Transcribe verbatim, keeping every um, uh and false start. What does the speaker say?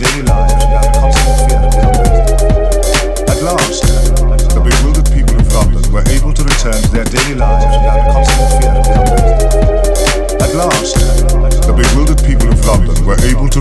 daily lives without constant fear of the At last, the bewildered people of London were able to return to their daily lives